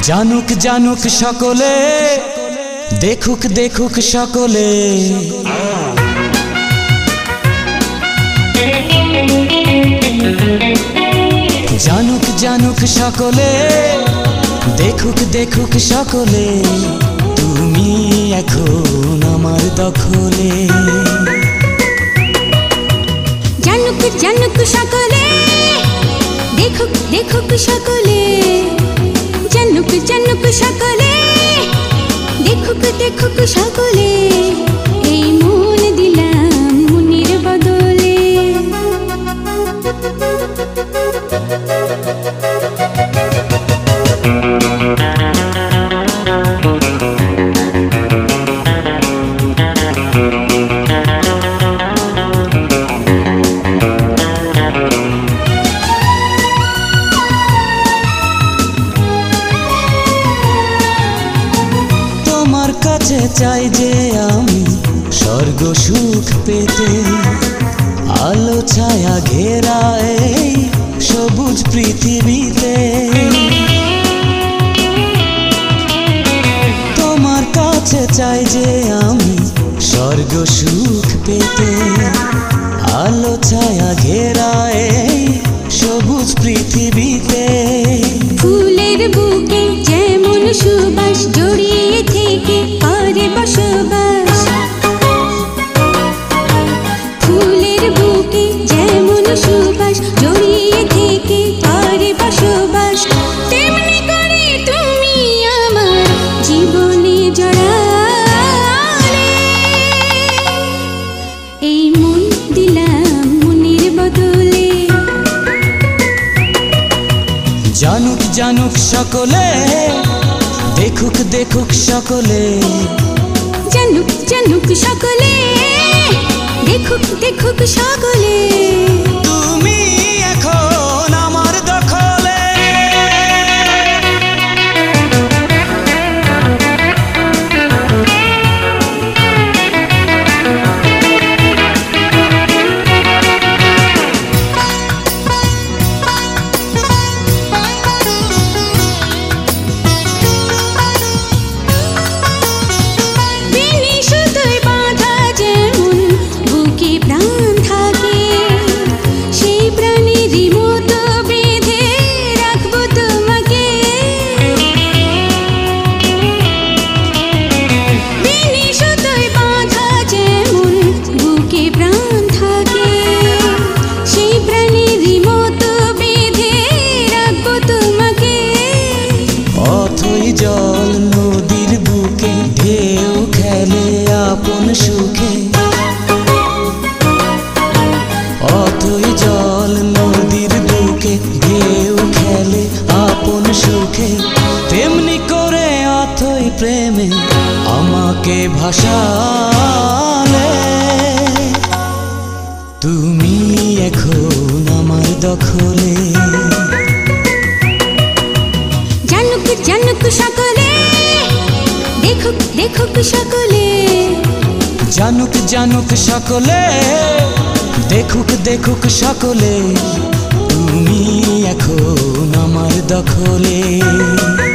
জানুক জানুক সকলে, দেখুক দেখুক সকলে, জানুক জানুক সকলে, দেখুক দেখুক সকলে, তুমি এখন আমার দখলে। জানুক জানুক সকলে, দেখুক দেখুক সকলে, জানুক জানুক সকলে, দেখুক দেখুক সকলে, এই মন দিলাম মনের বদলে। কাছে চাই যে আমি স্বর্গ সুখ পেতে, আলো ছায়া ঘেরা এই সবুজ পৃথিবীতে। তোমার কাছে চাই যে আমি স্বর্গ সুখ পেতে, আলো ছায়া ঘেরা এই সবুজ পৃথিবীতে। ফুলের বুকে যেমন সুবাস জড়িয়ে থেকে করে বসবাস, ফুলের বুকে যেমন সুবাস জড়িয়ে থেকে করে বসবাস, তেমনি করে তুমি আমার জীবনে জড়ালে। এই মন দিলাম মনের বদলে। জানুক জানুক সকলে, দেখুক দেখুক সকলে, জানুক জানুক সকলে, দেখুক দেখুক সকলে, তুমি এখন আমার দখলে। জল নদীর বুকে ঢেউ খেলে আপন সুখে, অথই জল নদীর বুকে ঢেউ খেলে আপন সুখে, তেমনি করে অথই প্রেমে আমাকে ভাসালে। তুমি এখন আমার দখলে। জানুক জানুক সকলে, দেখুক দেখুক সকলে, জানুক জানুক সকলে, দেখুক দেখুক সকলে, তুমি এখন আমার দখলে।